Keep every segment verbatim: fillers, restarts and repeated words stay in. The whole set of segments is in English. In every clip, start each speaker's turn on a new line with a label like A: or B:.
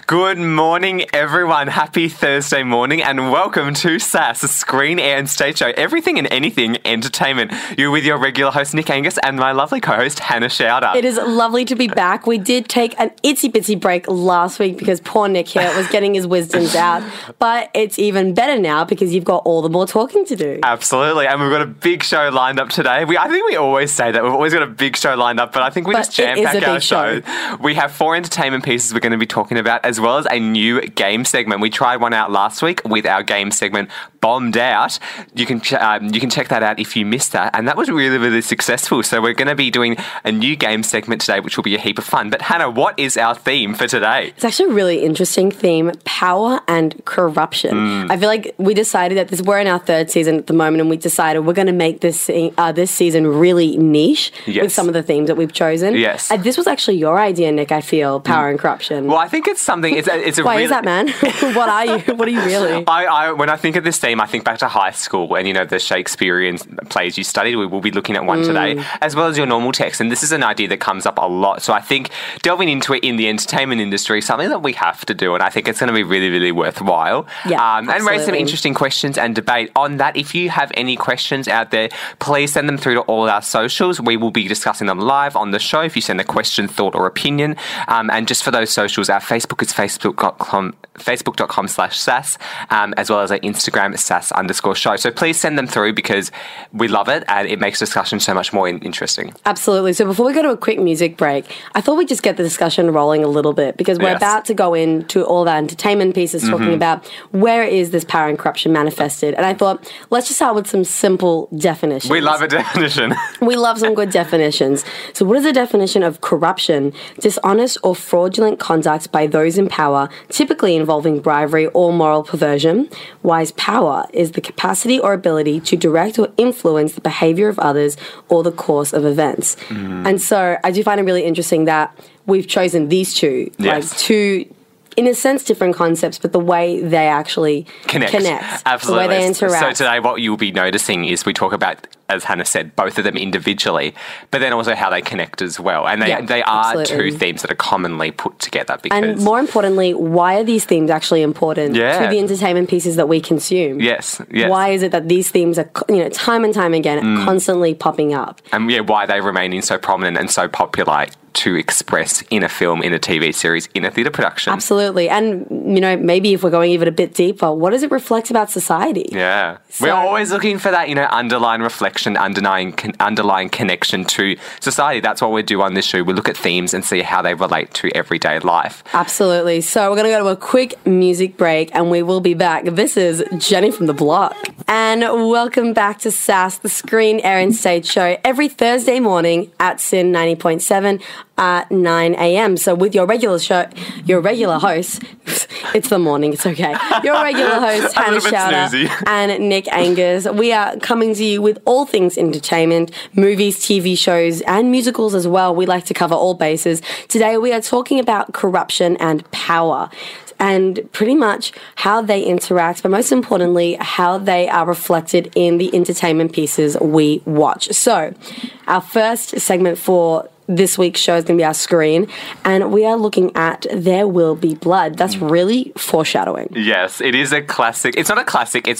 A: Good morning, everyone. Happy Thursday morning and welcome to S A S, a Screen, Air and Stage Show. Everything and anything entertainment. You're with your regular host, Nick Angus, and my lovely co-host, Hannah Schauder.
B: It is lovely to be back. We did take an itsy-bitsy break last week because poor Nick here was getting his wisdoms out. But it's even better now because you've got all the more talking to do.
A: Absolutely. And we've got a big show lined up today. We, I think we always say that. We've always got a big show lined up, but I think we
B: But
A: just jam-pack our show. show. We have four entertainment pieces we're going to be talking about, as well as a new game segment. We tried one out last week with our game segment Bombed Out. You can ch- um, you can check that out if you missed that, and that was really, really successful. So we're going to be doing a new game segment today, which will be a heap of fun. But Hannah, what is our theme for today?
B: It's actually a really interesting theme, power and corruption. Mm. I feel like we decided that this, we're in our third season at the moment, and we decided we're going to make this uh, this season really niche
A: yes.
B: with some of the themes that we've chosen.
A: Yes.
B: Uh, this was actually your idea, Nick, I feel, power mm. and corruption.
A: Well, I think it's something, it's a, it's a
B: Why
A: really...
B: is that, man? What are you? What are you really?
A: I, I, when I think of this theme, I think back to high school and, you know, the Shakespearean plays you studied. We will be looking at one mm. today, as well as your normal text. And this is an idea that comes up a lot. So I think delving into it in the entertainment industry is something that we have to do. And I think it's going to be really, really worthwhile.
B: Yeah,
A: um, and raise some interesting questions and debate on that. If you have any questions out there, please send them through to all our socials. We will be discussing them live on the show if you send a question, thought or opinion. Um, and just for those socials, our Facebook is facebook dot com facebook.com slash SAS, um, as well as our Instagram, SAS underscore show. So please send them through because we love it and it makes discussion so much more in- interesting.
B: Absolutely. So before we go to a quick music break, I thought we'd just get the discussion rolling a little bit because we're
A: yes.
B: about to go into all of our entertainment pieces talking mm-hmm. about where is this power and corruption manifested. And I thought, let's just start with some simple definitions.
A: We love a definition.
B: We love some good definitions. So what is the definition of corruption? Dishonest or fraudulent conduct by those in power, typically involving bribery or moral perversion. Wise power is the capacity or ability to direct or influence the behavior of others or the course of events. Mm. And so I do find it really interesting that we've chosen these two,
A: yes.
B: like two, in a sense, different concepts, but the way they actually
A: connect.
B: connect
A: Absolutely.
B: The way they interact.
A: So today what you'll be noticing is we talk about, as Hannah said, both of them individually, but then also how they connect as well. And they,
B: yeah,
A: they are
B: absolutely.
A: two themes that are commonly put together. Because
B: and more importantly, why are these themes actually important
A: yeah.
B: to the entertainment pieces that we consume?
A: Yes, yes.
B: Why is it that these themes are, you know, time and time again, mm. constantly popping up?
A: And yeah, why they remaining so prominent and so popular to express in a film, in a T V series, in a theatre production.
B: Absolutely. And, you know, maybe if we're going even a bit deeper, what does it reflect about society?
A: Yeah.
B: So,
A: we're always looking for that, you know, underlying reflection, underlying, con- underlying connection to society. That's what we do on this show. We look at themes and see how they relate to everyday life.
B: Absolutely. So we're going to go to a quick music break and we will be back. This is Jenny from the Block. And welcome back to S A S, the Screen, Air and Stage Show, every Thursday morning at S I N ninety point seven at nine a.m. So with your regular show, your regular host, it's the morning, it's okay. Your regular host, Hannah Schauder and Nick Angus. We are coming to you with all things entertainment, movies, T V shows, and musicals as well. We like to cover all bases. Today we are talking about corruption and power, and pretty much how they interact, but most importantly, how they are reflected in the entertainment pieces we watch. So, our first segment for this week's show is going to be our screen, and we are looking at There Will Be Blood. That's really foreshadowing.
A: Yes, it is a classic. It's not a classic. It's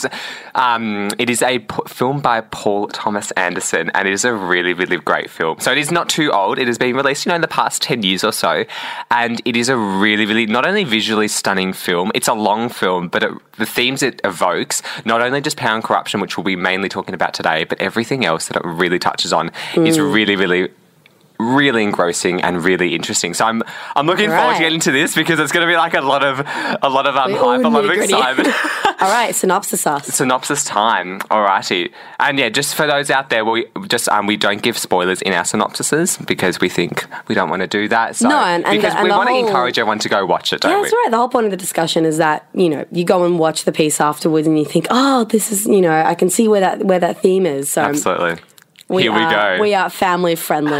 A: um, it is a p- film by Paul Thomas Anderson, and it is a really, really great film. So it is not too old. It has been released, you know, in the past ten years or so, and it is a really, really not only visually stunning film. It's a long film, but it, the themes it evokes, not only just power and corruption, which we'll be mainly talking about today, but everything else that it really touches on mm. is really, really. really engrossing and really interesting. So I'm I'm looking
B: right.
A: forward to getting to this because it's going to be like a lot of a lot of um, hype, a lot of excitement.
B: All right, synopsis us.
A: Synopsis time. Alrighty. And yeah, just for those out there, we just um, we don't give spoilers in our synopsises because we think we don't want to do that. So,
B: no, and, and
A: because
B: the, and
A: we want
B: whole,
A: to encourage everyone to go watch it, don't
B: yeah,
A: we?
B: that's right. The whole point of the discussion is that, you know, you go and watch the piece afterwards and you think, oh, this is, you know, I can see where that where that theme is. So
A: absolutely.
B: We
A: Here we
B: are,
A: go.
B: We are family friendly.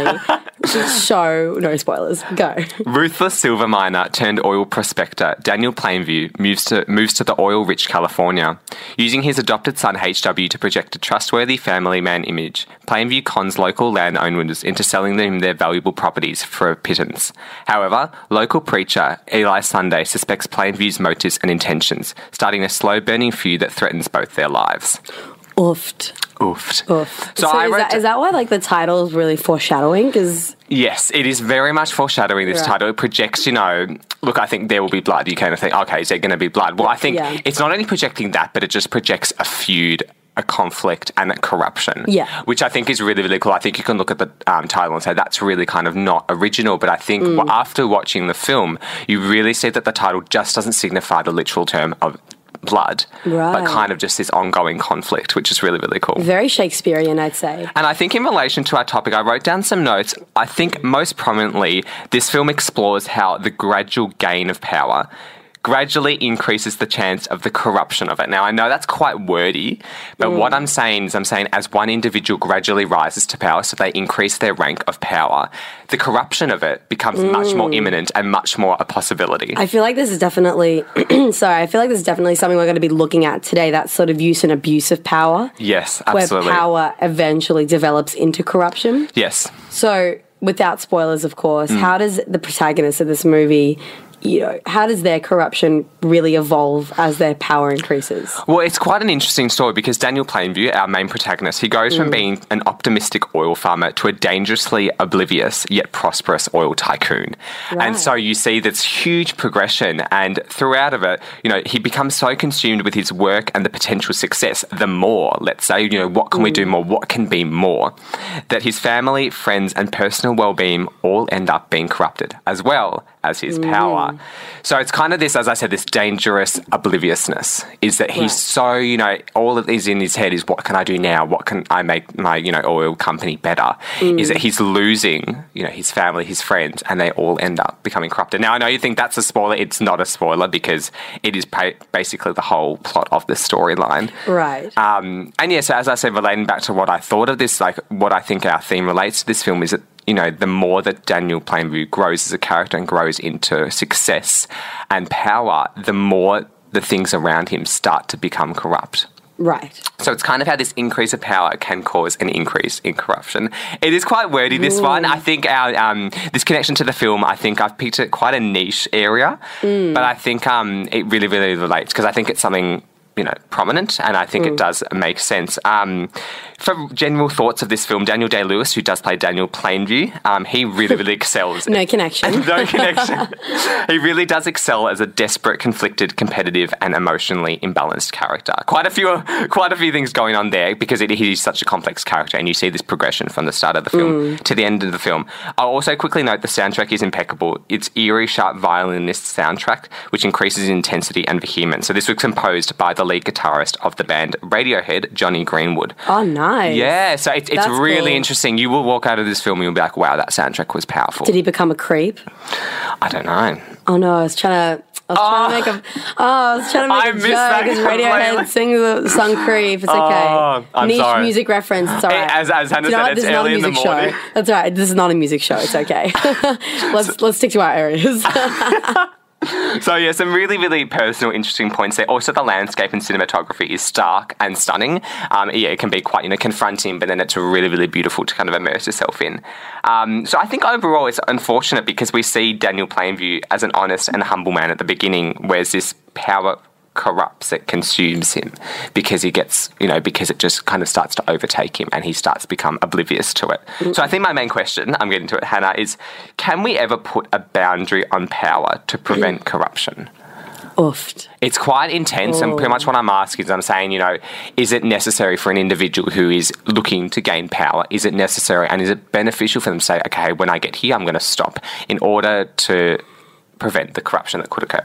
B: Show, no spoilers. Go.
A: Ruthless silver miner turned oil prospector Daniel Plainview moves to moves to the oil-rich California. Using his adopted son H W to project a trustworthy family man image, Plainview cons local landowners into selling them their valuable properties for a pittance. However, local preacher Eli Sunday suspects Plainview's motives and intentions, starting a slow-burning feud that threatens both their lives.
B: Oofed.
A: Oofed.
B: Oofed.
A: So,
B: So,
A: I
B: is,
A: wrote
B: that, is that why like the title is really foreshadowing? Because
A: Yes, it is very much foreshadowing this
B: Right.
A: title. It projects, you know, look, I think there will be blood. You kind of think, okay, is there going to be blood? Well, I think
B: Yeah.
A: it's not only projecting that, but it just projects a feud, a conflict, and a corruption.
B: Yeah.
A: Which I think is really, really cool. I think you can look at the um, title and say that's really kind of not original, but I think
B: Mm.
A: w- after watching the film, you really see that the title just doesn't signify the literal term of blood,
B: Right.
A: but kind of just this ongoing conflict, which is really, really cool.
B: very Shakespearean, I'd say.
A: And I think in relation to our topic, I wrote down some notes. I think most prominently, this film explores how the gradual gain of power gradually increases the chance of the corruption of it. Now, I know that's quite wordy, but what I'm saying is I'm saying as one individual gradually rises to power, so they increase their rank of power, the corruption of it becomes much more imminent and much more a possibility.
B: I feel like this is definitely, sorry, I feel like this is definitely something we're going to be looking at today, that sort of use and abuse of power,
A: yes, absolutely.
B: where power eventually develops into corruption.
A: Yes.
B: So, without spoilers, of course,
A: Mm.
B: how does the protagonist of this movie, you know, how does their corruption really evolve as their power increases?
A: Well, it's quite an interesting story because Daniel Plainview, our main protagonist, he goes from being an optimistic oil farmer to a dangerously oblivious yet prosperous oil tycoon.
B: Right.
A: And so you see this huge progression, and throughout of it, you know, he becomes so consumed with his work and the potential success, the more, let's say, you know, what can we do more? What can be more? That his family, friends, and personal well-being all end up being corrupted, as well as his power. So it's kind of this, as I said, this dangerous obliviousness is that he's
B: Right.
A: so, you know, all that is in his head is what can I do now? What can I make my, you know, oil company better? Is that he's losing, you know, his family, his friends, and they all end up becoming corrupted. Now, I know you think that's a spoiler. It's not a spoiler because it is pa- basically the whole plot of the storyline.
B: Right.
A: Um, and yeah, so as I said, relating back to what I thought of this, like what I think our theme relates to this film is that, you know, the more that Daniel Plainview grows as a character and grows into success and power, the more the things around him start to become corrupt.
B: Right.
A: So it's kind of how this increase of power can cause an increase in corruption. It is quite wordy, this one. I think our um, this connection to the film, I think I've picked it quite a niche area, but I think um, it really, really relates because I think it's something, you know, prominent, and I think it does make sense. Um, for general thoughts of this film, Daniel Day-Lewis, who does play Daniel Plainview, um, he really, really excels.
B: No connection.
A: No connection. He really does excel as a desperate, conflicted, competitive, and emotionally imbalanced character. Quite a few, quite a few things going on there because it, he's such a complex character, and you see this progression from the start of the film to the end of the film. I'll also quickly note the soundtrack is impeccable. It's eerie, sharp violinist soundtrack, which increases in intensity and vehemence. So this was composed by the lead guitarist of the band Radiohead, Johnny Greenwood.
B: Oh, nice.
A: Yeah, so it, it's
B: That's
A: really
B: cool.
A: interesting. You will walk out of this film and you'll be like, wow, that soundtrack was powerful.
B: Did he become a creep?
A: I don't know.
B: Oh no, I was trying to. I was trying to make a. Oh, I was trying to make
A: I
B: a
A: missed
B: joke
A: that
B: because Radiohead
A: completely.
B: sings the song "Creep." It's okay.
A: Oh, I'm
B: Niche
A: sorry.
B: music reference. It's alright.
A: As- as Hannah
B: Do you know
A: said,
B: what?
A: it's
B: This is not a
A: early in the
B: music
A: morning.
B: show. That's right. This is not a music show. It's okay. let's let's stick to our areas.
A: So yeah, some really, really personal, interesting points there. Also, the landscape and cinematography is stark and stunning. Um, yeah, it can be quite, you know, confronting, but then it's really, really beautiful to kind of immerse yourself in. Um, so I think overall it's unfortunate because we see Daniel Plainview as an honest and humble man at the beginning, whereas this power corrupts, it consumes him because he gets, you know, because it just kind of starts to overtake him and he starts to become oblivious to it. Mm-hmm. So I think my main question, I'm getting to it, Hannah, is can we ever put a boundary on power to prevent corruption?
B: Oofed.
A: It's quite intense, and pretty much what I'm asking is I'm saying, you know, is it necessary for an individual who is looking to gain power? Is it necessary and is it beneficial for them to say, okay, when I get here, I'm going to stop in order to prevent the corruption that could occur?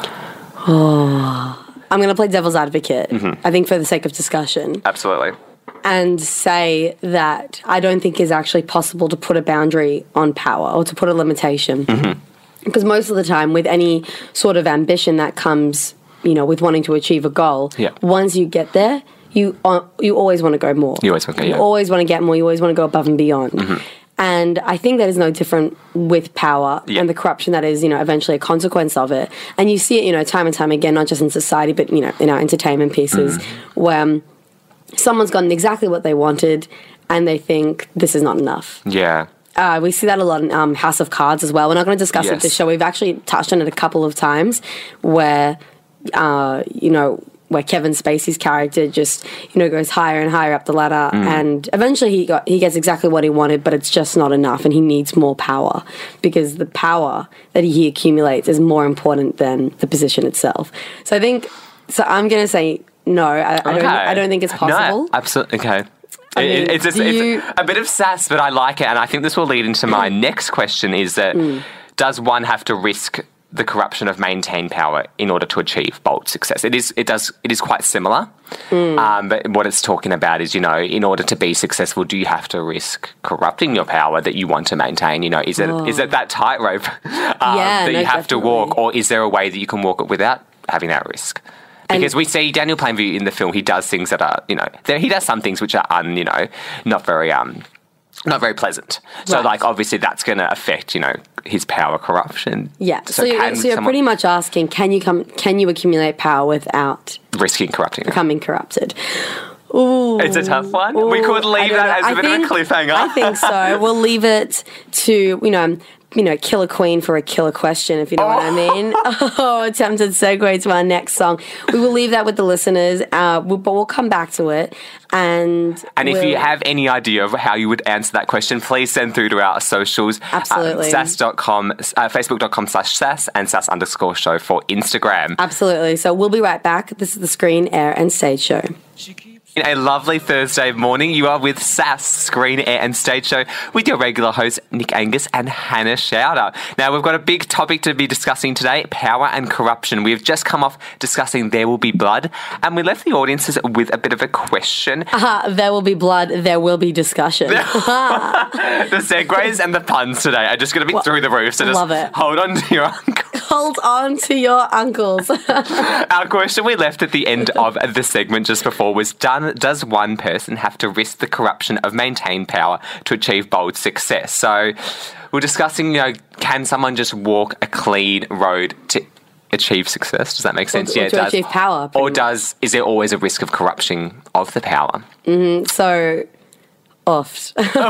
B: Oh. I'm going to play devil's advocate,
A: Mm-hmm.
B: I think for the sake of discussion,
A: Absolutely.
B: and say that I don't think it's actually possible to put a boundary on power or to put a limitation.
A: Mm-hmm.
B: Because most of the time, with any sort of ambition that comes, you know, with wanting to achieve a goal,
A: Yeah.
B: once you get there, you uh, you always want to go more.
A: You always want to go,
B: You
A: yeah.
B: always want to get more. You always want to go above and beyond.
A: Mm-hmm.
B: And I think that is no different with power
A: Yeah.
B: and the corruption that is, you know, eventually a consequence of it. And you see it, you know, time and time again, not just in society, but, you know, in our entertainment pieces,
A: Mm-hmm.
B: where um, someone's gotten exactly what they wanted and they think this is not enough.
A: Yeah.
B: Uh, we see that a lot in um, House of Cards as well. We're not going to discuss it
A: Yes.
B: this show. We've actually touched on it a couple of times where, uh, you know, where Kevin Spacey's character just, you know, goes higher and higher up the ladder,
A: Mm.
B: and eventually he got he gets exactly what he wanted, but it's just not enough, and he needs more power because the power that he accumulates is more important than the position itself. So I think, so I'm going to say no. I, I don't.
A: Okay.
B: I don't think it's possible.
A: No, absolutely. Okay.
B: I
A: It-
B: mean,
A: it's, just,
B: do
A: it's
B: you-
A: a bit of sass, but I like it, and I think this will lead into my next question: is that
B: Mm.
A: does one have to risk the corruption of maintained power in order to achieve bold success? It is. It does. It is quite similar,
B: Mm.
A: um, but what it's talking about is, you know, in order to be successful, do you have to risk corrupting your power that you want to maintain? You know, is it is it that tightrope um,
B: Yeah,
A: that
B: no,
A: you have to
B: definitely.
A: walk, or is there a way that you can walk it without having that risk? Because we see Daniel Plainview in the film, he does things that are, you know, there, he does some things which are, un, you know, not very, um, not very pleasant. So,
B: Right.
A: like, obviously, that's going to affect, you know, his power corruption.
B: Yeah. So, you're,
A: can
B: so you're
A: someone-
B: pretty much asking, can you come? Can you accumulate power without
A: risking corrupting it.
B: becoming corrupted? Ooh.
A: It's a tough one. We
B: Ooh,
A: could
B: I
A: leave
B: don't
A: that
B: know.
A: as a
B: I
A: bit
B: think-
A: of a cliffhanger.
B: I think so. We'll leave it to, you know, you know, killer queen for a killer question, if you know what I mean. Oh, attempted segue to our next song. We will leave that with the listeners, uh, we'll, but we'll come back to it. And
A: And if
B: we'll-
A: you have any idea of how you would answer that question, please send through to our socials.
B: Absolutely.
A: Uh, sass dot com, uh, facebook.com slash sass and sass underscore show for Instagram.
B: Absolutely. So we'll be right back. This is the Screen, Air and Stage Show.
A: A lovely Thursday morning. You are with Sass, Screen, Air and Stage Show with your regular hosts, Nick Angus and Hannah Schauder. Now, we've got a big topic to be discussing today, power and corruption. We've just come off discussing There Will Be Blood, and we left the audiences with a bit of a question.
B: Uh, there will be blood. There will be discussion.
A: The segues and the puns today are just going to be through the roof, so just
B: love it.
A: hold on to your uncle.
B: Hold on to your uncles.
A: Our question we left at the end of the segment just before was, done, does one person have to risk the corruption of maintained power to achieve bold success? So we're discussing, you know, can someone just walk a clean road to achieve success? Does that make sense?
B: Or- or
A: it
B: to
A: does.
B: achieve power, pretty
A: Or
B: much.
A: does, is there always a risk of corruption of the power?
B: So, oft.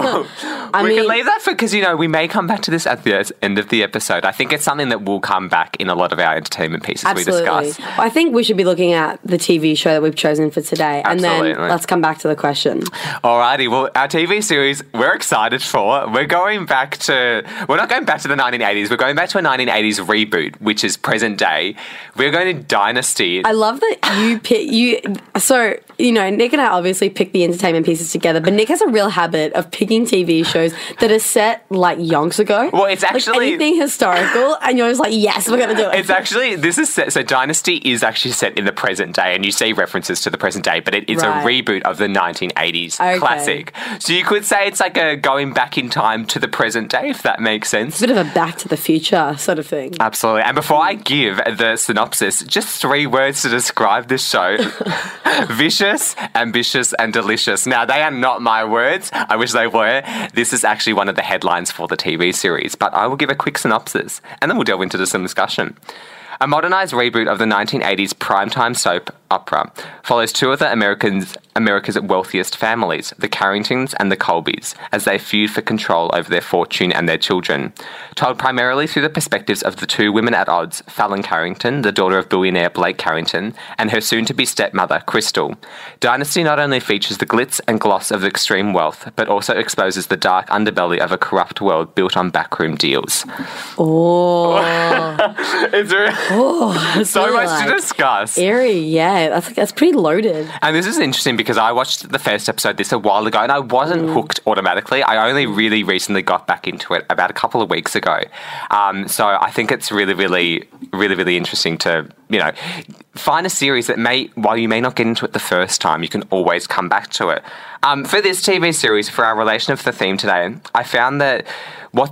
B: I
A: we
B: mean,
A: can leave that for, because, you know, we may come back to this at the end of the episode. I think it's something that will come back in a lot of our entertainment pieces
B: absolutely.
A: we discuss.
B: I think we should be looking at the T V show that we've chosen for today, and
A: Absolutely.
B: then let's come back to the question.
A: Alrighty, well, our T V series we're excited for. We're going back to, we're not going back to the nineteen eighties, we're going back to a nineteen eighties reboot, which is present day. We're going to Dynasty.
B: I love that you pick you. So you know, Nick and I obviously pick the entertainment pieces together, but Nick has a real habit of picking T V shows that are set like yonks ago.
A: Well, it's
B: Like,
A: actually-
B: anything historical, and you're just like, yes, we're gonna do it.
A: It's actually, this is set, so Dynasty is actually set in the present day, and you see references to the present day, but it, it's
B: Right.
A: a reboot of the nineteen eighties
B: Okay.
A: classic. So you could say it's like a going back in time to the present day, if that makes sense.
B: Bit of a Back to the Future sort of thing.
A: Absolutely. And before I give the synopsis, just three words to describe this show. Vicious, ambitious, and delicious. Now, they are not my words. I wish they were. This is actually one of the headlines for the T V series, but I will give a quick synopsis, and then we'll delve into some discussion. A modernised reboot of the nineteen eighties primetime soap opera follows two of the Americans, America's wealthiest families, the Carringtons and the Colbys, as they feud for control over their fortune and their children. Told primarily through the perspectives of the two women at odds, Fallon Carrington, the daughter of billionaire Blake Carrington, and her soon-to-be stepmother, Crystal. Dynasty not only features the glitz and gloss of extreme wealth, but also exposes the dark underbelly of a corrupt world built on backroom deals.
B: Oh,
A: It's really-
B: oh
A: so
B: really
A: much
B: like
A: to discuss.
B: Eerie, yeah. That's that's pretty loaded.
A: And this is interesting because I watched the first episode this a while ago and I wasn't hooked automatically. I only really recently got back into it about a couple of weeks ago. Um, so I think it's really, really, really, really interesting to, you know, find a series that may, while you may not get into it the first time, you can always come back to it. Um, for this T V series, for our relation of the theme today, I found that what this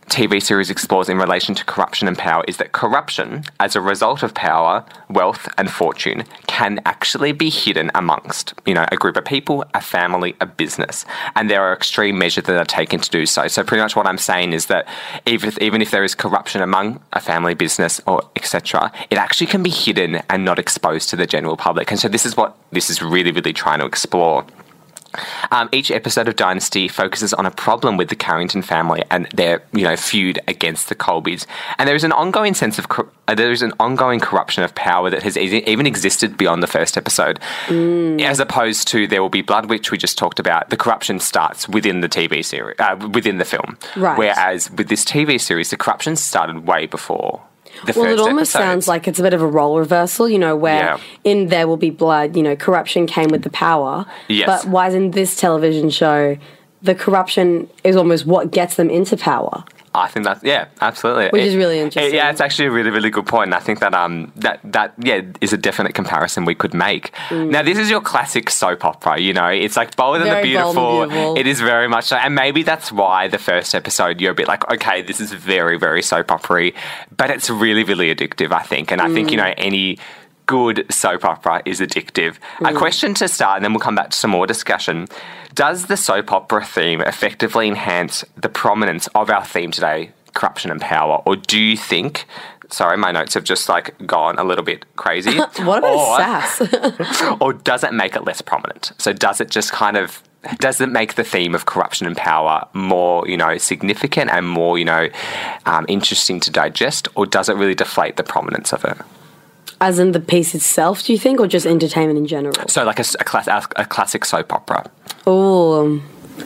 A: T V series explores in relation to corruption and power is that corruption, as a result of power, wealth, and fortune, can actually be hidden amongst, you know, a group of people, a family, a business. And there are extreme measures that are taken to do so. So pretty much what I'm saying is that even if, even if there is corruption among a family, business, or et cetera, it actually can be hidden and not exposed to the general public. And so this is what this is really, really trying to explore. Um, each episode of Dynasty focuses on a problem with the Carrington family and their, you know, feud against the Colbys. And there is an ongoing sense of cor- uh, there is an ongoing corruption of power that has e- even existed beyond the first episode, mm. as opposed to There Will Be Blood, which we just talked about. The corruption starts within the T V series, uh, within the film,
B: right.
A: Whereas with this T V series, the corruption started way before. The
B: well, it almost
A: episode.
B: sounds like it's a bit of a role reversal, you know, where
A: yeah.
B: in There Will Be Blood, you know, corruption came with the power.
A: Yes.
B: But why is in this television show, the corruption is almost what gets them into power?
A: I think that's, yeah, absolutely.
B: Which
A: it,
B: is really interesting.
A: It, yeah, it's actually a really, really good point. And I think that, um, that, that, yeah, is a definite comparison we could make. Mm. Now, this is your classic soap opera, you know, it's like Bold and the Beautiful.
B: Bold and Beautiful.
A: It is very much so. And maybe that's why the first episode, you're a bit like, okay, this is very, very soap opera-y, but it's really, really addictive, I think. And I mm. think, you know, any good soap opera is addictive. Mm. A question to start, and then we'll come back to some more discussion. Does the soap opera theme effectively enhance the prominence of our theme today, corruption and power? Or do you think, sorry, my notes have just like gone a little bit crazy.
B: What about or, sass?
A: Or does it make it less prominent? So does it just kind of, does it make the theme of corruption and power more, you know, significant and more, you know, um, interesting to digest? Or does it really deflate the prominence of it?
B: As in the piece itself, do you think, or just entertainment in general?
A: So like a, a, class, a classic soap opera.
B: Oh,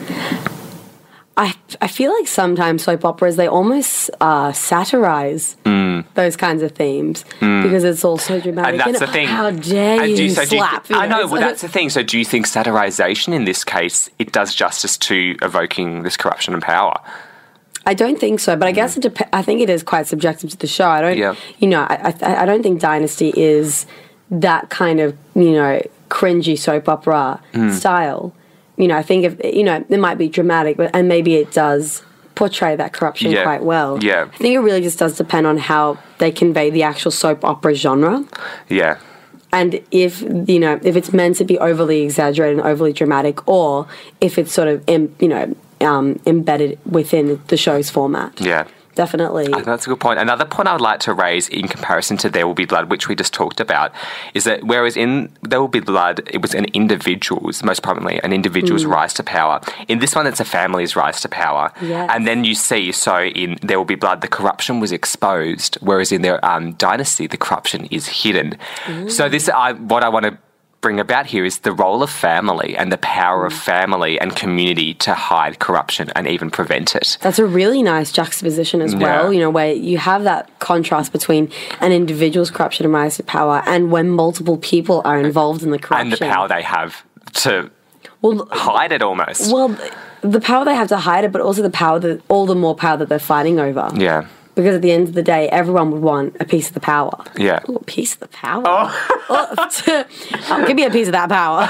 B: I I feel like sometimes soap operas, they almost uh, satirize mm. those kinds of themes mm. because it's all so dramatic.
A: And that's
B: and
A: the thing.
B: How dare
A: and
B: you,
A: do you so
B: slap?
A: Do you,
B: you
A: I know,
B: know
A: well, that's the thing. So do you think satirization in this case, it does justice to evoking this corruption and power?
B: I don't think so, but I guess it dep- I think it is quite subjective to the show. I don't,
A: yeah.
B: you know, I, I I don't think Dynasty is that kind of, you know, cringy soap opera mm. style. You know, I think if you know, it might be dramatic, but and maybe it does portray that corruption
A: yeah.
B: quite well.
A: Yeah,
B: I think it really just does depend on how they convey the actual soap opera genre.
A: Yeah.
B: And if, you know, if it's meant to be overly exaggerated and overly dramatic, or if it's sort of, in, you know, um, embedded within the show's format.
A: Yeah.
B: Definitely.
A: I think that's a good point. Another point I would like to raise in comparison to There Will Be Blood, which we just talked about, is that whereas in There Will Be Blood, it was an individual's, most prominently, an individual's mm. rise to power. In this one, it's a family's rise to power.
B: Yes.
A: And then you see, so in There Will Be Blood, the corruption was exposed, whereas in their um, Dynasty, the corruption is hidden. Mm. So this, I, what I want to bring about here is the role of family and the power mm. of family and community to hide corruption and even prevent it.
B: That's a really nice juxtaposition as well, yeah. you know, where you have that contrast between an individual's corruption and rise to power and when multiple people are involved in the corruption.
A: And the power they have to
B: well,
A: hide it almost.
B: Well, the power they have to hide it, but also the power that, all the more power that they're fighting over.
A: Yeah.
B: Because at the end of the day, everyone would want a piece of the power.
A: Yeah.
B: Ooh, a piece of the power.
A: Oh.
B: oh, give me a piece of that power.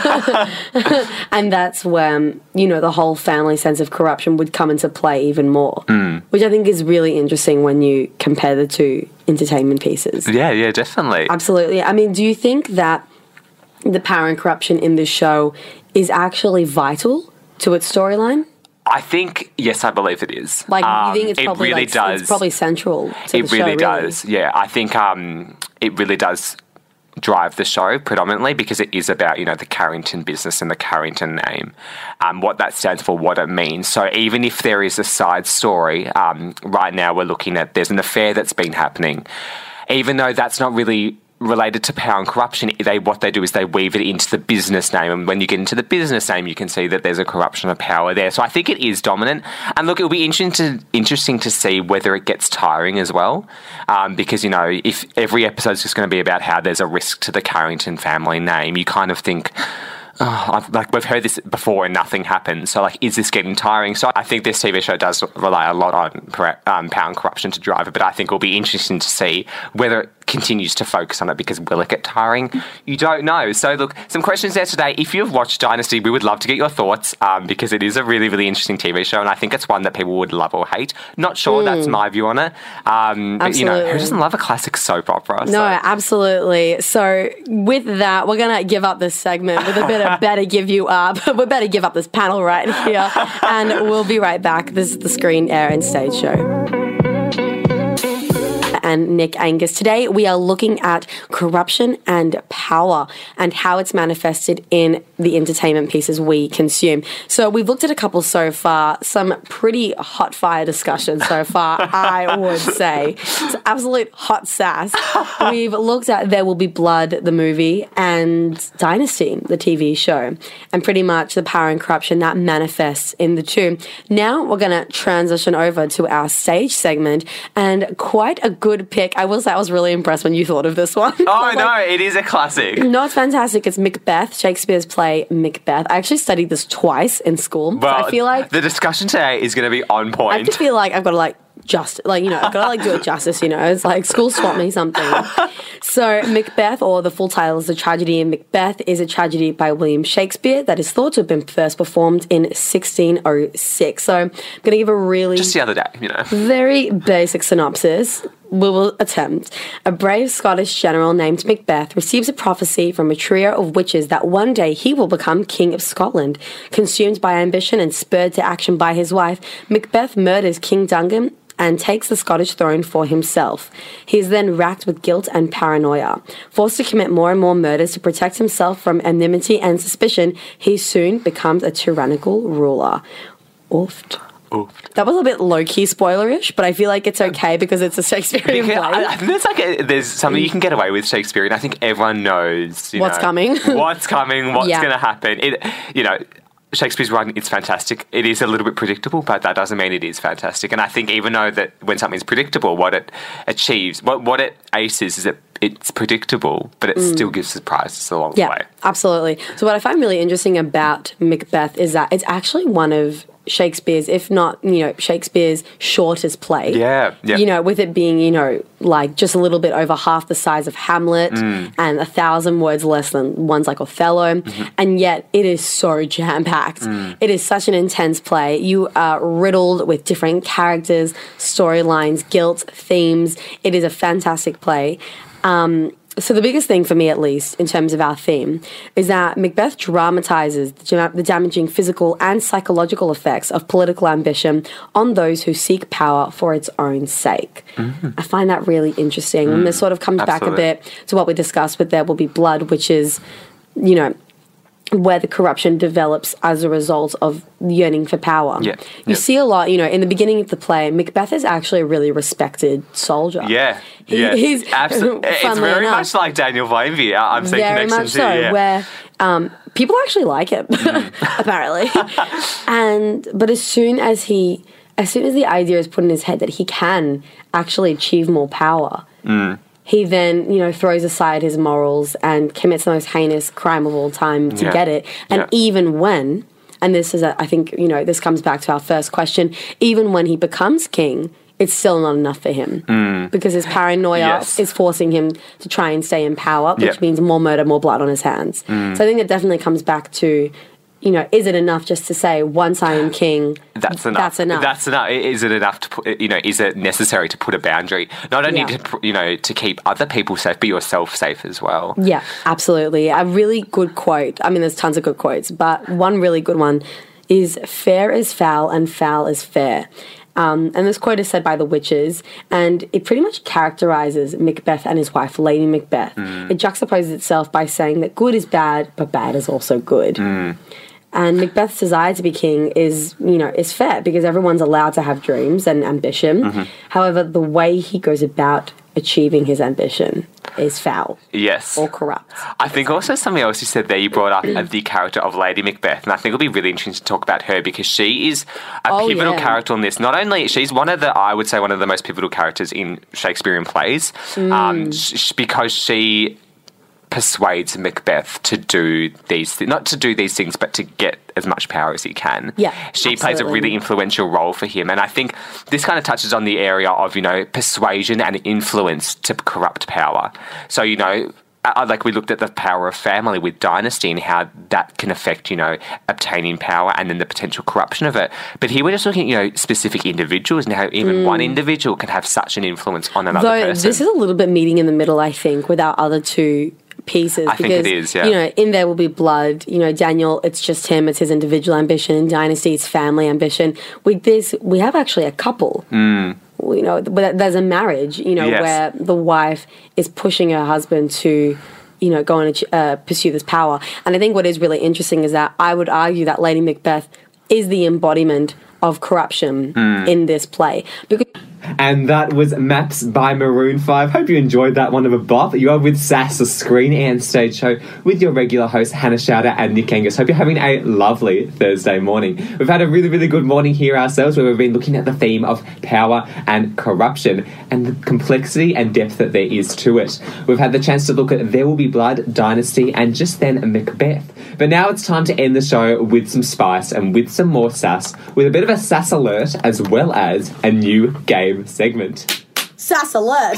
B: And that's when, you know, the whole family sense of corruption would come into play even more.
A: Mm.
B: Which I think is really interesting when you compare the two entertainment pieces.
A: Yeah, yeah, definitely.
B: Absolutely. I mean, do you think that the power and corruption in this show is actually vital to its storyline?
A: I think, yes, I believe it is.
B: Like,
A: um,
B: you think it's probably,
A: it really
B: like,
A: does.
B: It's probably central to
A: it
B: the show,
A: really
B: really
A: does, yeah. I think um, it really does drive the show predominantly because it is about, you know, the Carrington business and the Carrington name, um, what that stands for, what it means. So even if there is a side story, um, right now we're looking at, there's an affair that's been happening, even though that's not really related to power and corruption, they what they do is they weave it into the business name, and when you get into the business name, you can see that there's a corruption of power there. So I think it is dominant, and look, it'll be interesting to, interesting to see whether it gets tiring as well, um, because, you know, if every episode is just going to be about how there's a risk to the Carrington family name, you kind of think, oh, I've, like, we've heard this before and nothing happens. So, like, is this getting tiring? So I think this T V show does rely a lot on um, power and corruption to drive it, but I think it'll be interesting to see whether it continues to focus on it because will it get tiring? You don't know. So look, some questions there today. If you've watched Dynasty, we would love to get your thoughts um, because it is a really, really interesting T V show, and I think it's one that people would love or hate. Not sure, mm. that's my view on it. Um, but, you know, who doesn't love a classic soap opera?
B: No,
A: so.
B: absolutely. So with that, we're going to give up this segment with a bit of better give you up. We better give up this panel right here, and we'll be right back. This is the Screen, Air and Stage Show. And Nick Angus. Today we are looking at corruption and power and how it's manifested in the entertainment pieces we consume. So we've looked at a couple so far, some pretty hot fire discussions so far, I would say. It's absolute hot sass. We've looked at There Will Be Blood, the movie, and Dynasty, the T V show, and pretty much the power and corruption that manifests in the two. Now we're going to transition over to our stage segment, and quite a good pick. I will say I was really impressed when you thought of this one.
A: Oh,
B: like,
A: no, it is a classic.
B: No, it's fantastic. It's Macbeth, Shakespeare's play Macbeth. I actually studied this twice in school.
A: Well,
B: so I feel like
A: the discussion today is going to be on point.
B: I just feel like I've got to like just like, you know, I've got to like do it justice, you know. It's like school taught me something. So Macbeth, or the full title is The Tragedy in Macbeth, is a tragedy by William Shakespeare that is thought to have been first performed in sixteen oh six. So I'm going to give a really
A: just the other day, you know,
B: very basic synopsis. We will attempt. A brave Scottish general named Macbeth receives a prophecy from a trio of witches that one day he will become King of Scotland. Consumed by ambition and spurred to action by his wife, Macbeth murders King Duncan and takes the Scottish throne for himself. He is then racked with guilt and paranoia. Forced to commit more and more murders to protect himself from enmity and suspicion, he soon becomes a tyrannical ruler. Oofed.
A: Oofed.
B: That was a bit low-key spoilerish, but I feel like it's okay because it's a Shakespearean play.
A: I, I think there's like a, there's something you can get away with Shakespeare, and I think everyone knows you
B: what's
A: know,
B: coming,
A: what's coming, what's
B: yeah.
A: going to happen. It, you know. Shakespeare's writing, it's fantastic. It is a little bit predictable, but that doesn't mean it is fantastic. And I think even though that when something's predictable, what it achieves, what what it aces is that it's predictable, but it mm. still gives surprises along
B: yeah,
A: the way.
B: Absolutely. So what I find really interesting about Macbeth is that it's actually one of Shakespeare's, if not, you know, Shakespeare's shortest play.
A: Yeah, yeah.
B: You know, with it being, you know, like just a little bit over half the size of Hamlet
A: mm.
B: and a thousand words less than ones like Othello. Mm-hmm. And yet it is so jam-packed. Mm. It is such an intense play. You are riddled with different characters, storylines, guilt, themes. It is a fantastic play. Um, So the biggest thing for me, at least, in terms of our theme, is that Macbeth dramatizes the, the damaging physical and psychological effects of political ambition on those who seek power for its own sake. Mm-hmm. I find that really interesting. Mm, and this sort of comes absolutely. back a bit to what we discussed with There Will Be Blood, which is, you know, where the corruption develops as a result of yearning for power.
A: Yeah.
B: You
A: yeah.
B: see a lot, you know, in the beginning of the play, Macbeth is actually a really respected soldier.
A: Yeah.
B: He,
A: yeah.
B: He's
A: absolutely. It's very
B: enough,
A: much like Daniel Vavey. I'm saying
B: very
A: connection
B: much so,
A: to, yeah.
B: where um, people actually like him, mm. apparently. and but as soon as he, as soon as the idea is put in his head that he can actually achieve more power,
A: mm.
B: he then, you know, throws aside his morals and commits the most heinous crime of all time to
A: yeah.
B: get it. And
A: yeah.
B: even when, and this is, a, I think, you know, this comes back to our first question, even when he becomes king, it's still not enough for him.
A: Mm.
B: Because his paranoia
A: yes.
B: is forcing him to try and stay in power, which
A: yep.
B: means more murder, more blood on his hands.
A: Mm.
B: So I think it definitely comes back to, you know, is it enough just to say, once I am king,
A: that's enough.
B: That's enough.
A: That's enough. Is it enough to put, you know, is it necessary to put a boundary? Not only
B: yeah.
A: to, you know, to keep other people safe, but yourself safe as well.
B: Yeah, absolutely. A really good quote. I mean, there's tons of good quotes, but one really good one is, fair is foul and foul is fair. Um, and this quote is said by the witches, and it pretty much characterizes Macbeth and his wife, Lady Macbeth. Mm. It juxtaposes itself by saying that good is bad, but bad is also good.
A: Mm.
B: And Macbeth's desire to be king is, you know, is fair because everyone's allowed to have dreams and ambition. Mm-hmm. However, the way he goes about achieving his ambition is foul.
A: Yes.
B: Or corrupt.
A: I think also something else you said there, you brought up the character of Lady Macbeth, and I think it'll be really interesting to talk about her because she is a
B: oh,
A: pivotal
B: yeah.
A: character in this. Not only, she's one of the, I would say, one of the most pivotal characters in Shakespearean plays, mm. um, sh- because she persuades Macbeth to do these th- not to do these things, but to get as much power as he can.
B: Yeah,
A: she
B: absolutely.
A: plays a really influential role for him, and I think this kind of touches on the area of, you know, persuasion and influence to corrupt power. So, you know, Uh, like we looked at the power of family with Dynasty and how that can affect, you know, obtaining power and then the potential corruption of it. But here we're just looking at, you know, specific individuals and how even mm. one individual can have such an influence on another
B: Though
A: person.
B: This is a little bit meeting in the middle, I think, with our other two pieces.
A: I
B: because,
A: think it is, yeah.
B: You know, in There Will Be Blood, you know, Daniel, it's just him, it's his individual ambition. In Dynasty, it's family ambition. With this, we have actually a couple.
A: Mm.
B: You know, there's a marriage, you know,
A: yes.
B: where the wife is pushing her husband to, you know, go and uh, pursue this power. And I think what is really interesting is that I would argue that Lady Macbeth is the embodiment of corruption mm. in this play. Because
C: And that was Maps by Maroon five. Hope you enjoyed that one of a bop. You are with Sass, the Screen and Stage Show, with your regular hosts, Hannah Schauder and Nick Angus. Hope you're having a lovely Thursday morning. We've had a really, really good morning here ourselves, where we've been looking at the theme of power and corruption and the complexity and depth that there is to it. We've had the chance to look at There Will Be Blood, Dynasty, and just then Macbeth. But now it's time to end the show with some spice and with some more sass, with a bit of a sass alert as well as a new game segment.
B: Sass alert!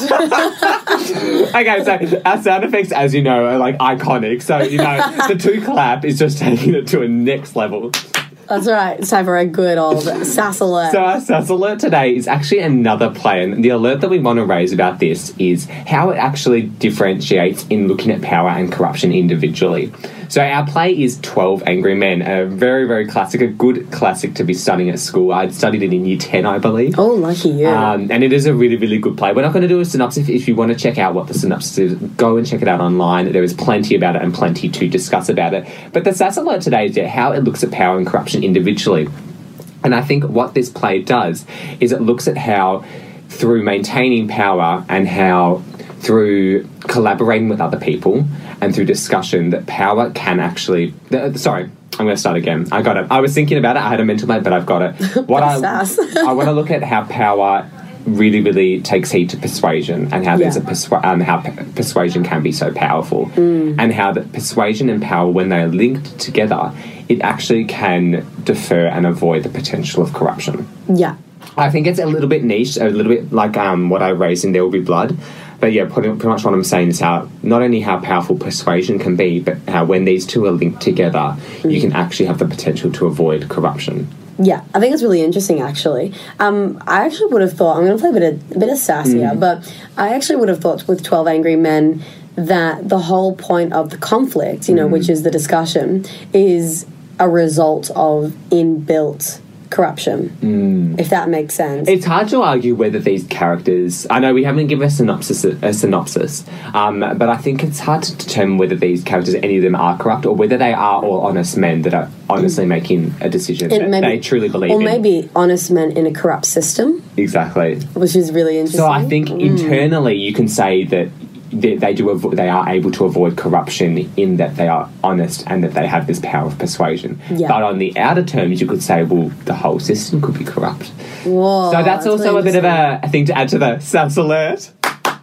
C: Okay, so our sound effects, as you know, are like iconic. So, you know, the two clap is just taking it to a next level.
B: That's right. It's time for a good old sass alert.
C: So our sass alert today is actually another play, and the alert that we want to raise about this is how it actually differentiates in looking at power and corruption individually. So our play is twelve Angry Men, a very, very classic, a good classic to be studying at school. I'd studied it in year ten, I believe.
B: Oh, lucky you.
C: Um, and it is a really, really good play. We're not going to do a synopsis. If you want to check out what the synopsis is, go and check it out online. There is plenty about it and plenty to discuss about it. But the sass alert today is how it looks at power and corruption individually. And I think what this play does is it looks at how, through maintaining power and how through collaborating with other people and through discussion, that power can actually... Uh, sorry, I'm going to start again. I got it. I was thinking about it. I had a mental note, but I've got it. What I, I want to look at how power really, really takes heed to persuasion, and how there's yeah. a persua- um, how p- persuasion can be so powerful, mm. and how that persuasion and power, when they are linked together, it actually can defer and avoid the potential of corruption.
B: Yeah.
C: I think it's a little bit niche, a little bit like um, what I raised in There Will Be Blood. But yeah, pretty, pretty much what I'm saying is how not only how powerful persuasion can be, but how when these two are linked together, mm. you can actually have the potential to avoid corruption.
B: Yeah, I think it's really interesting, actually. Um, I actually would have thought, I'm going to play a bit of, a bit of sass here, mm. but I actually would have thought with twelve Angry Men that the whole point of the conflict, you know, mm. which is the discussion, is a result of inbuilt corruption, mm. if that makes sense.
C: It's hard to argue whether these characters... I know we haven't given a synopsis, a synopsis um, but I think it's hard to determine whether these characters, any of them, are corrupt, or whether they are all honest men that are honestly making a decision it that maybe, they truly believe
B: or
C: in.
B: Or maybe honest men in a corrupt system.
C: Exactly.
B: Which is really interesting.
C: So I think mm. internally you can say that They, they do. Avo- they are able to avoid corruption in that they are honest and that they have this power of persuasion.
B: Yeah.
C: But on the outer terms, you could say, well, the whole system could be corrupt.
B: Whoa,
C: so that's, that's also a bit of a, a thing to add to the sass alert.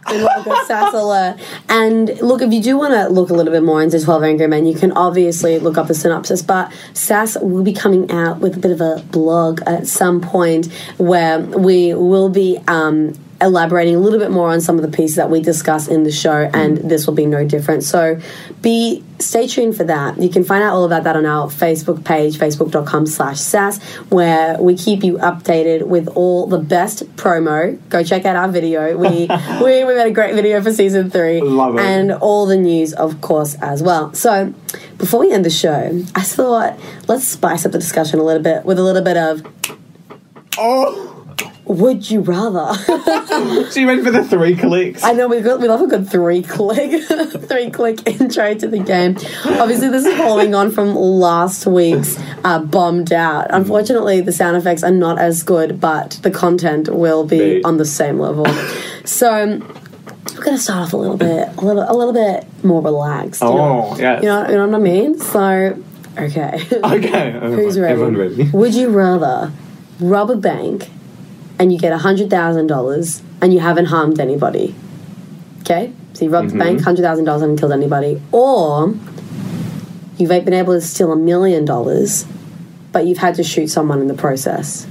B: Sass alert. And look, if you do want to look a little bit more into twelve Angry Men, you can obviously look up the synopsis, but Sass will be coming out with a bit of a blog at some point where we will be um, elaborating a little bit more on some of the pieces that we discuss in the show, and mm. this will be no different. So be stay tuned for that. You can find out all about that on our Facebook page, facebook.com slash sass, where we keep you updated with all the best promo. Go check out our video. We, we, we made a great video for season three.
C: Love it.
B: And all the news, of course, as well. So before we end the show, I thought let's spice up the discussion a little bit with a little bit of...
C: Oh...
B: Would you rather?
C: She went for the three clicks.
B: I know, we got, we love a good three click, three click intro to the game. Obviously, this is following on from last week's uh, Bombed Out. Unfortunately, the sound effects are not as good, but the content will be Me. on the same level. So we're going to start off a little bit, a little, a little bit more relaxed.
C: Oh,
B: yeah. You know, you know what I mean? So, okay.
C: Okay.
B: Who's ready?
C: Everyone ready?
B: Would you rather rob a bank and you get one hundred thousand dollars and you haven't harmed anybody? Okay? So you robbed
C: Mm-hmm.
B: the bank, one hundred thousand dollars, haven't killed anybody. Or you've been able to steal a million dollars, but you've had to shoot someone in the process.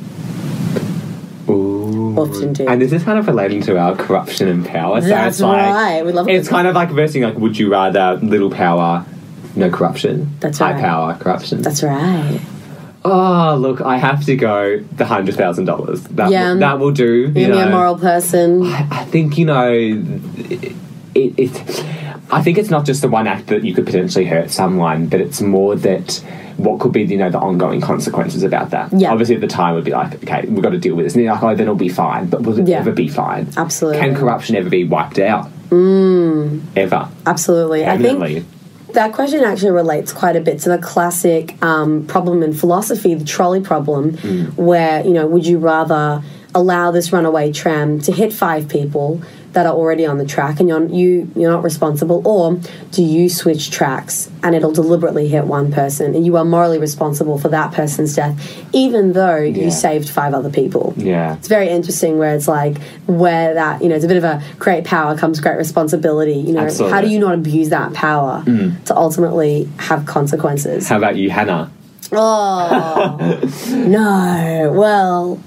C: Ooh.
B: Often do.
C: And this is kind of relating to our corruption and power. So
B: That's
C: it's like,
B: right. We love a
C: It's
B: good-
C: kind of like versing like, would you rather little power, no corruption?
B: That's
C: High
B: right.
C: power, corruption.
B: That's right.
C: Oh, look, I have to go the hundred thousand dollars. That
B: Yeah.
C: will, that will do.
B: You're
C: You
B: going to be a
C: know.
B: moral person.
C: I, I think you know. It, it, it. I think it's not just the one act that you could potentially hurt someone, but it's more that what could be, you know, the ongoing consequences about that.
B: Yeah.
C: Obviously, at the time, would be like, okay, we've got to deal with this. And you're like, oh, then it'll be fine. But will it
B: Yeah.
C: ever be fine?
B: Absolutely.
C: Can corruption ever be wiped out?
B: Mm.
C: Ever?
B: Absolutely. I
C: Permanently?
B: think that question actually relates quite a bit to the classic um, problem in philosophy, the trolley problem, where, you know, would you rather allow this runaway tram to hit five people that are already on the track and you're, you, you're not responsible, or do you switch tracks and it'll deliberately hit one person and you are morally responsible for that person's death, even though
C: Yeah.
B: you saved five other people?
C: Yeah.
B: It's very interesting where it's like, where that, you know, it's a bit of a great power comes great responsibility. You know,
C: Absolutely.
B: how do you not abuse that power to ultimately have consequences?
C: How about you, Hannah?
B: Oh, no. Well,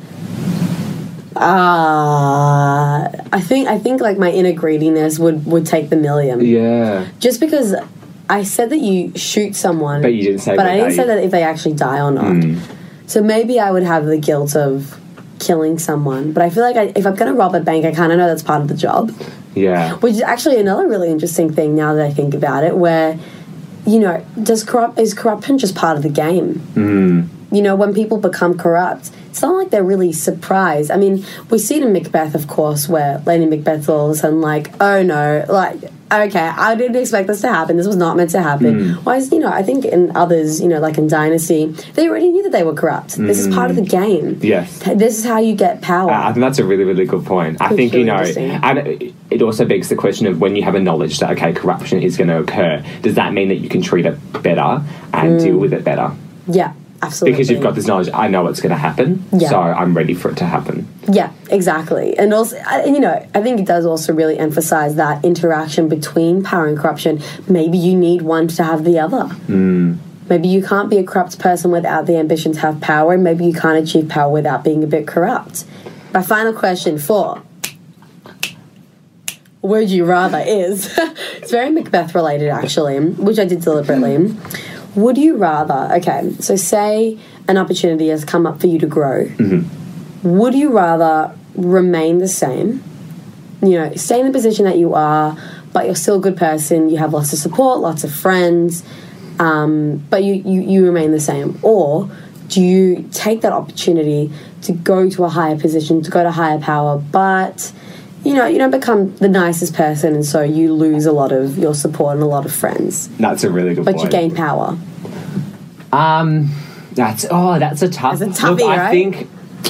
B: uh, I think, I think like my inner greediness would, would take the million.
C: Yeah.
B: Just because I said that you shoot someone.
C: But you didn't say
B: But I
C: whether
B: didn't say
C: you-
B: that if they actually die or not. So maybe I would have the guilt of killing someone. But I feel like I, if I'm going to rob a bank, I kind of know that's part of the job.
C: Yeah.
B: Which is actually another really interesting thing now that I think about it, where, you know, does corrupt is corruption just part of the game?
C: Mm.
B: You know, when people become corrupt, it's not like they're really surprised. I mean, we see it in Macbeth, of course, where Lady Macbeth's all of a sudden like, oh no, like, okay, I didn't expect this to happen. This was not meant to happen. Whereas, you know, I think in others, you know, like in Dynasty, they already knew that they were corrupt. This is part of the game.
C: Yes.
B: This is how you get power.
C: Uh, I think that's a really, really good point. I
B: It's
C: think, you
B: really
C: know,
B: interesting.
C: and it- it also begs the question of when you have a knowledge that, okay, corruption is going to occur, does that mean that you can treat it better and
B: Mm.
C: deal with it better?
B: Yeah, absolutely.
C: Because you've got this knowledge, I know it's going to happen,
B: Yeah.
C: so I'm ready for it to happen.
B: Yeah, exactly. And also, I- you know, I think it does also really emphasize that interaction between power and corruption. Maybe you need one to have the other.
C: Mm.
B: Maybe you can't be a corrupt person without the ambition to have power, and maybe you can't achieve power without being a bit corrupt. My final question for Would You Rather is, it's very Macbeth related actually, which I did deliberately. Would you rather, okay, so say an opportunity has come up for you to grow. Would you rather remain the same, you know, stay in the position that you are, but you're still a good person, you have lots of support, lots of friends, um, but you, you, you remain the same? Or do you take that opportunity to go to a higher position, to go to higher power, but, you know, you don't become the nicest person, and so you lose a lot of your support and a lot of friends,
C: That's a really good
B: but
C: point.
B: you gain power?
C: Um, that's oh, that's a tough.
B: That's a toughie,
C: Look, I
B: right?
C: think,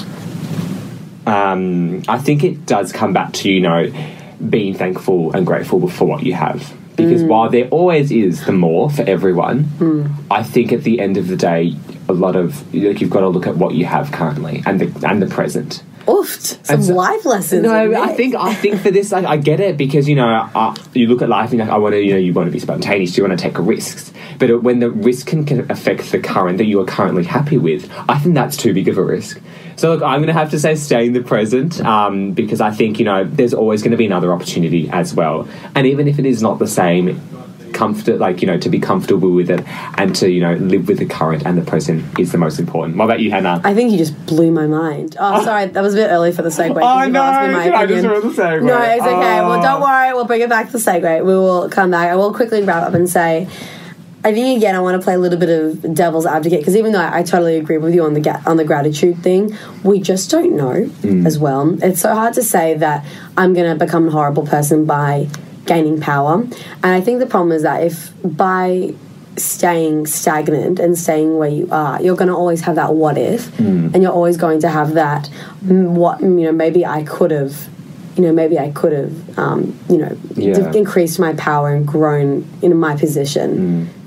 C: um, I think it does come back to, you know, being thankful and grateful for what you have. Because while there always is the more for everyone, I think at the end of the day, a lot of like you've got to look at what you have currently and the and the present.
B: Oofed. Some
C: And so-
B: life lessons.
C: No,
B: in
C: I
B: this.
C: think I think for this, like, I get it because you know uh, you look at life and you're like, I want to, you know, you want to be spontaneous, you want to take risks, but it, when the risk can, can affect the current that you are currently happy with, I think that's too big of a risk. So look, I'm going to have to say stay in the present um, because I think you know there's always going to be another opportunity as well, and even if it is not the same. Comfort, like you know, to be comfortable with it and to you know live with the current and the present is the most important. What about you, Hannah?
B: I think you just blew my mind. Oh, sorry, that was a bit early for the segue.
C: Oh,
B: You've
C: no,
B: asked me my
C: can I just
B: opinion.
C: ruin the segue?
B: No, it's okay.
C: Oh.
B: Well, don't worry. We'll bring it back to the segue. We will come back. I will quickly wrap up and say, I think again, I want to play a little bit of devil's advocate because even though I, I totally agree with you on the ga- on the gratitude thing, we just don't know as well. It's so hard to say that I'm going to become a horrible person by gaining power, and I think the problem is that if by staying stagnant and staying where you are, you're going to always have that what if,
C: Mm.
B: and you're always going to have that mm, what you know maybe I could have. You know, maybe I could have, um, you know,
C: Yeah.
B: d- increased my power and grown in my position.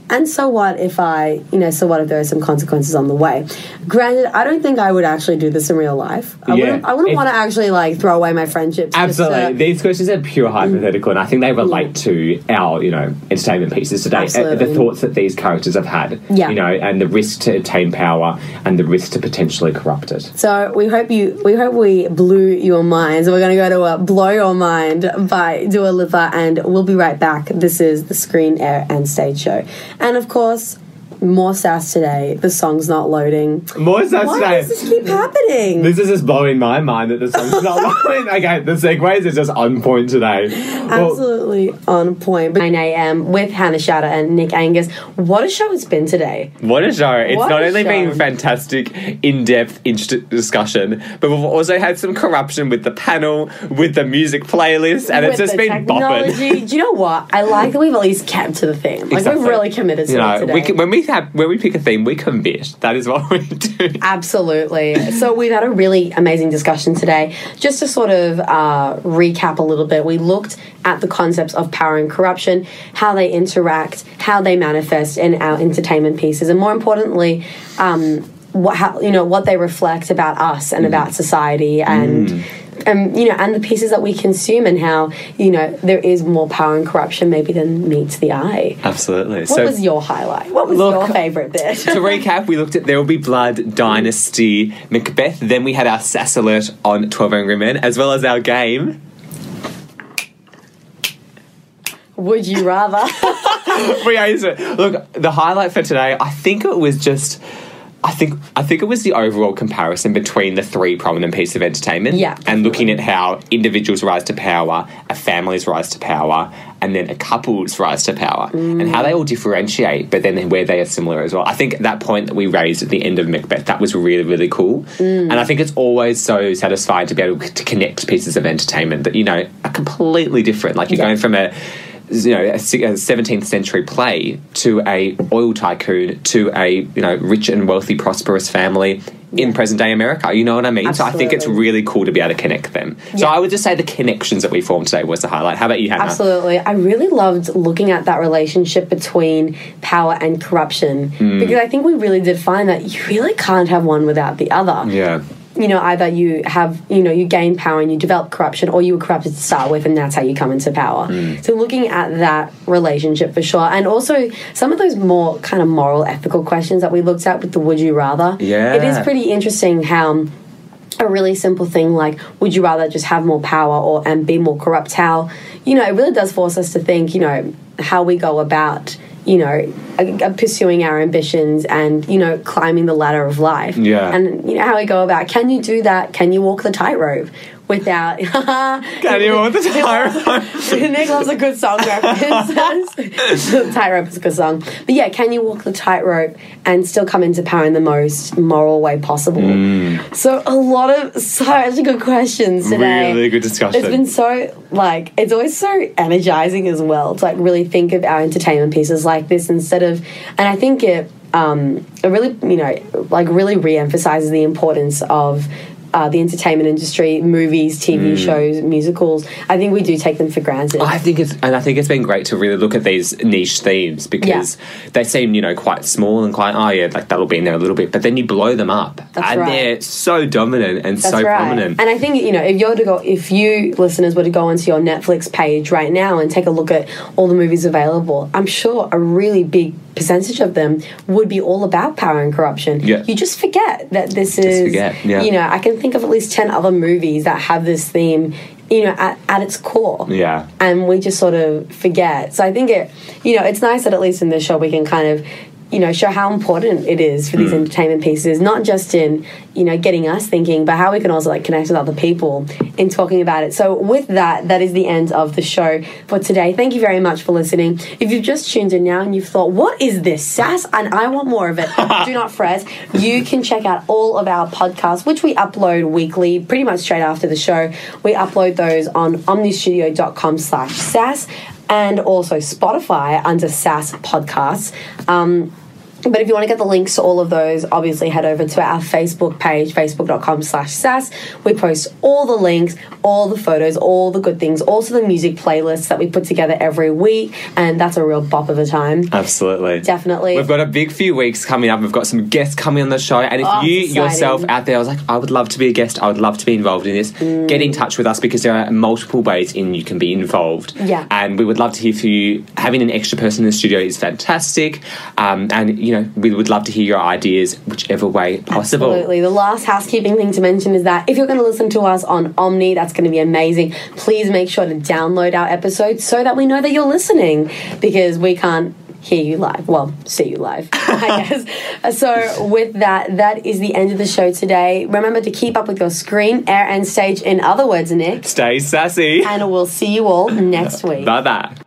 B: and so what if I, you know, so what if there are some consequences on the way? Granted, I don't think I would actually do this in real life. I
C: Yeah.
B: wouldn't, I wouldn't
C: If-
B: want to actually, like, throw away my friendships. just
C: Absolutely.
B: to-
C: These questions are pure hypothetical, and I think they relate to our, you know, entertainment pieces today. Uh,
B: Absolutely.
C: The thoughts that these characters have had,
B: Yeah.
C: you know, and the risk to attain power and the risk to potentially corrupt it.
B: So we hope you, we hope we blew your minds. We're going to go to a Blow Your Mind by Dua Lipa, and we'll be right back. This is the Screen, Air and Stage Show. And of course, more sass today. The song's not loading.
C: More so
B: Why
C: today.
B: does this keep happening?
C: This is just blowing my mind that the song's not going. Okay, the segues are just on point today. Well,
B: Absolutely on point. nine a.m. with Hannah Shatter and Nick Angus. What a show it's been today.
C: what a show. It's
B: What
C: not
B: a
C: only
B: show.
C: been fantastic, in-depth inst- discussion, but we've also had some corruption with the panel, with the music playlist, and it's
B: With
C: just
B: the
C: been bopping.
B: technology. Do you know what? I like that we've at least kept to the theme. Like,
C: Exactly.
B: we've really committed to
C: You
B: it
C: know,
B: today.
C: we can, when we have when we pick a theme, we commit. That is what we do.
B: Absolutely. So we've had a really amazing discussion today. Just to sort of uh, recap a little bit, we looked at the concepts of power and corruption, how they interact, how they manifest in our entertainment pieces, and more importantly, um, what how, you know what they reflect about us and about society and.
C: Mm.
B: And you know, and the pieces that we consume, and how you know there is more power and corruption maybe than meets the eye.
C: Absolutely.
B: What
C: so
B: was your highlight? What was
C: Look,
B: your favourite bit?
C: to recap, we looked at There Will Be Blood, Dynasty, Macbeth. Then we had our Sass Alert on twelve Angry Men, as well as our game.
B: Would you rather?
C: We ate it. Look, the highlight for today, I think it was just. I think I think it was the overall comparison between the three prominent pieces of entertainment,
B: Yeah,
C: and looking at how individuals rise to power, a family's rise to power, and then a couple's rise to power, and how they all differentiate, but then where they are similar as well. I think that point that we raised at the end of Macbeth, that was really, really cool, and I think it's always so satisfying to be able to connect pieces of entertainment that, you know, are completely different. Like you're
B: Yeah.
C: going from a you know, a seventeenth century play to a oil tycoon to a, you know, rich and wealthy, prosperous family in present day America. You know what I mean? So I think it's
B: Absolutely.
C: really cool to be able to connect them. So
B: Yeah.
C: I would just say the connections that we formed today was the highlight. How about you, Hannah?
B: Absolutely. I really loved looking at that relationship between power and corruption
C: Mm.
B: because I think we really did find that you really can't have one without the other.
C: Yeah.
B: You know, either you have, you know, you gain power and you develop corruption, or you were corrupted to start with, and that's how you come into power.
C: Mm.
B: So looking at that relationship for sure. And also some of those more kind of moral, ethical questions that we looked at with the would you rather.
C: Yeah.
B: It is pretty interesting how a really simple thing like would you rather just have more power or and be more corrupt, how, you know, it really does force us to think, you know, how we go about, you know, uh, pursuing our ambitions and, you know, climbing the ladder of life.
C: Yeah.
B: And, you know, how we go about, can you do that? Can you walk the tightrope without...
C: Can you walk the tightrope?
B: Nick loves a good song reference. Tightrope is a good song. But yeah, can you walk the tightrope and still come into power in the most moral way possible?
C: Mm.
B: So a lot of such good questions today.
C: Really good discussion.
B: It's been so, like, it's always so energizing as well to, like, really think of our entertainment pieces like this instead of, and I think it, um, it really, you know, like, really re-emphasizes the importance of Uh, the entertainment industry, movies, T V shows, musicals. I think we do take them for granted.
C: I think it's, and I think it's been great to really look at these niche themes because they seem, you know, quite small and quite, oh yeah, like that'll be in there a little bit, but then you blow them up,
B: That's
C: and
B: right.
C: they're so dominant and
B: That's
C: so
B: right.
C: prominent.
B: And I think, you know, if you're to go, if you listeners were to go onto your Netflix page right now and take a look at all the movies available, I'm sure a really big percentage of them would be all about power and corruption.
C: Yeah.
B: You just forget that this
C: Just
B: is,
C: forget, yeah.
B: you know, I can think of at least ten other movies that have this theme, you know, at, at its core.
C: Yeah.
B: And we just sort of forget. So I think it, you know, it's nice that at least in this show we can kind of, you know, show how important it is for these
C: Mm.
B: entertainment pieces, not just in, you know, getting us thinking, but how we can also, like, connect with other people in talking about it. So with that, that is the end of the show for today. Thank you very much for listening. If you've just tuned in now and you've thought, what is this, sass? And I want more of it, do not fret. You can check out all of our podcasts, which we upload weekly, pretty much straight after the show. We upload those on omnistudio.com slash sass and also Spotify under Sass Podcasts. Um, But if you want to get the links to all of those, obviously head over to our Facebook page, facebook.com slash sass. We post all the links, all the photos, all the good things, also the music playlists that we put together every week, and that's a real bop of a time.
C: Absolutely.
B: Definitely.
C: We've got a big few weeks coming up. We've got some guests coming on the show, and if
B: Oh,
C: you
B: exciting.
C: yourself out there, I was like, I would love to be a guest, I would love to be involved in this,
B: Mm.
C: get in touch with us, because there are multiple ways in you can be involved.
B: Yeah.
C: And we would love to hear from you. Having an extra person in the studio is fantastic, um, and, you know, we would love to hear your ideas whichever way possible.
B: Absolutely. The last housekeeping thing to mention is that if you're going to listen to us on Omni, that's going to be amazing. Please make sure to download our episodes so that we know that you're listening, because we can't hear you live. Well, see you live, I guess. So with that, that is the end of the show today. Remember to keep up with your screen, air and stage. In other words, Nick.
C: Stay sassy.
B: And we'll see you all next week.
C: Bye-bye.